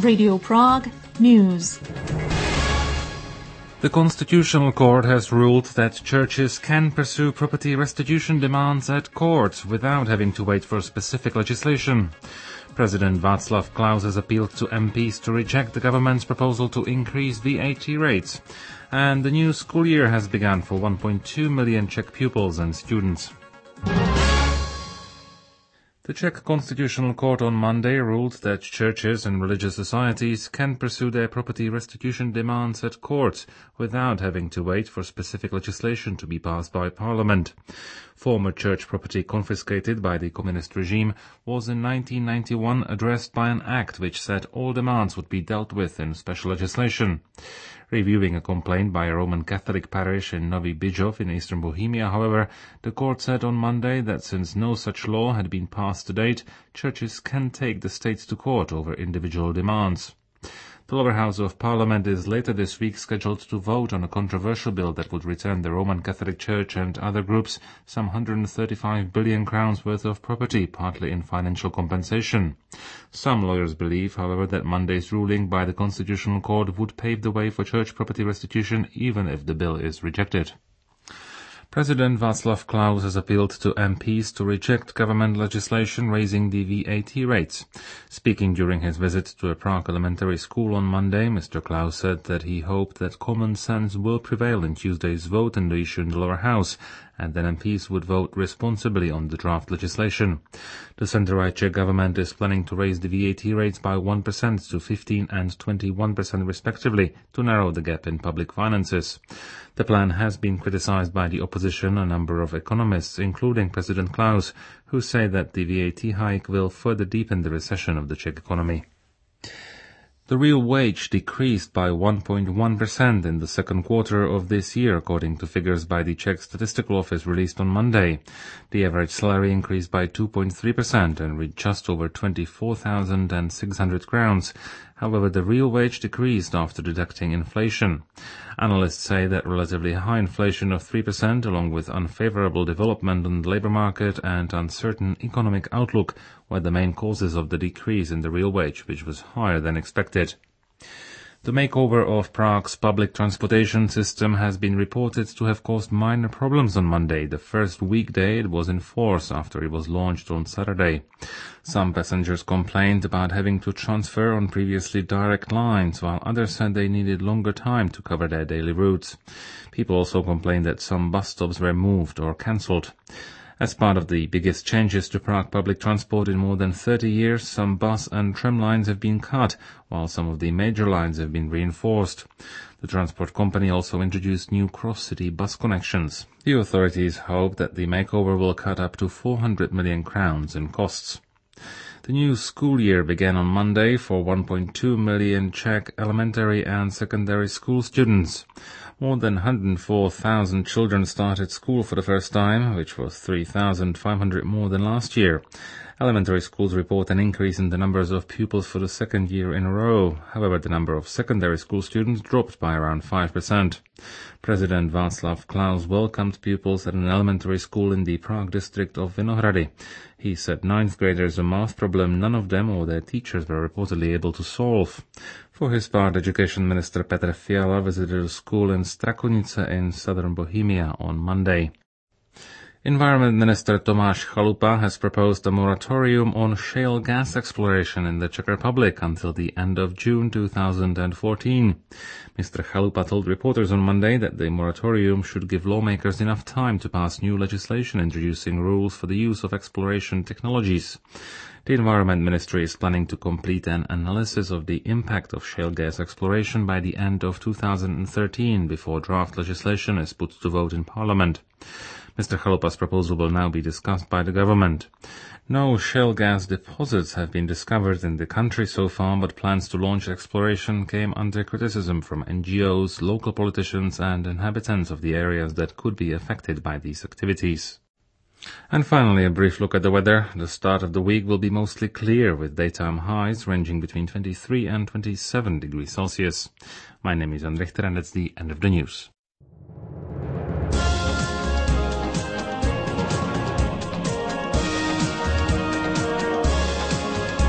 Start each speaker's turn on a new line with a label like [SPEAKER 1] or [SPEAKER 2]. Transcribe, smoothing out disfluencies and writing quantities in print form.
[SPEAKER 1] Radio Prague News.
[SPEAKER 2] The Constitutional Court has ruled that churches can pursue property restitution demands at court without having to wait for specific legislation. President Václav Klaus has appealed to MPs to reject the government's proposal to increase VAT rates. And the new school year has begun for 1.2 million Czech pupils and students. The Czech Constitutional Court on Monday ruled that churches and religious societies can pursue their property restitution demands at court without having to wait for specific legislation to be passed by Parliament. Former church property confiscated by the communist regime was in 1991 addressed by an act which said all demands would be dealt with in special legislation. Reviewing a complaint by a Roman Catholic parish in Nový Bydžov in eastern Bohemia, however, the court said on Monday that since no such law had been passed to date, churches can take the state to court over individual demands. The lower house of Parliament is later this week scheduled to vote on a controversial bill that would return the Roman Catholic Church and other groups some 135 billion crowns worth of property, partly in financial compensation. Some lawyers believe, however, that Monday's ruling by the Constitutional Court would pave the way for church property restitution even if the bill is rejected. President Václav Klaus has appealed to MPs to reject government legislation raising the VAT rates. Speaking during his visit to a Prague elementary school on Monday, Mr. Klaus said that he hoped that common sense will prevail in Tuesday's vote on the issue in the lower house, and that MPs would vote responsibly on the draft legislation. The centre-right Czech government is planning to raise the VAT rates by 1% to 15 and 21% respectively to narrow the gap in public finances. The plan has been criticized by the opposition, a number of economists, including President Klaus, who say that the VAT hike will further deepen the recession of the Czech economy. The real wage decreased by 1.1% in the second quarter of this year, according to figures by the Czech Statistical Office released on Monday. The average salary increased by 2.3% and reached just over 24,600 crowns. However, the real wage decreased after deducting inflation. Analysts say that relatively high inflation of 3%, along with unfavorable development on the labor market and uncertain economic outlook, were the main causes of the decrease in the real wage, which was higher than expected. The makeover of Prague's public transportation system has been reported to have caused minor problems on Monday, the first weekday it was in force after it was launched on Saturday. Some passengers complained about having to transfer on previously direct lines, while others said they needed longer time to cover their daily routes. People also complained that some bus stops were moved or cancelled. As part of the biggest changes to Prague public transport in more than 30 years, some bus and tram lines have been cut, while some of the major lines have been reinforced. The transport company also introduced new cross-city bus connections. The authorities hope that the makeover will cut up to 400 million crowns in costs. The new school year began on Monday for 1.2 million Czech elementary and secondary school students. More than 104,000 children started school for the first time, which was 3,500 more than last year. Elementary schools report an increase in the numbers of pupils for the second year in a row. However, the number of secondary school students dropped by around 5%. President Václav Klaus welcomed pupils at an elementary school in the Prague district of Vinohrady. He said ninth graders a math problem none of them or their teachers were reportedly able to solve. For his part, Education Minister Petr Fiala visited a school in Strakonice in southern Bohemia on Monday. Environment Minister Tomáš Chalupa has proposed a moratorium on shale gas exploration in the Czech Republic until the end of June 2014. Mr. Chalupa told reporters on Monday that the moratorium should give lawmakers enough time to pass new legislation introducing rules for the use of exploration technologies. The Environment Ministry is planning to complete an analysis of the impact of shale gas exploration by the end of 2013 before draft legislation is put to vote in Parliament. Mr. Chalupa's proposal will now be discussed by the government. No shale gas deposits have been discovered in the country so far, but plans to launch exploration came under criticism from NGOs, local politicians and inhabitants of the areas that could be affected by these activities. And finally, a brief look at the weather. The start of the week will be mostly clear, with daytime highs ranging between 23 and 27 degrees Celsius. My name is Jan Richter, and that's the end of the news.